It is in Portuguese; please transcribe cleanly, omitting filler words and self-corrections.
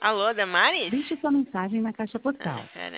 Alô, Damares? Deixe sua mensagem na caixa Ai, postal. caramba.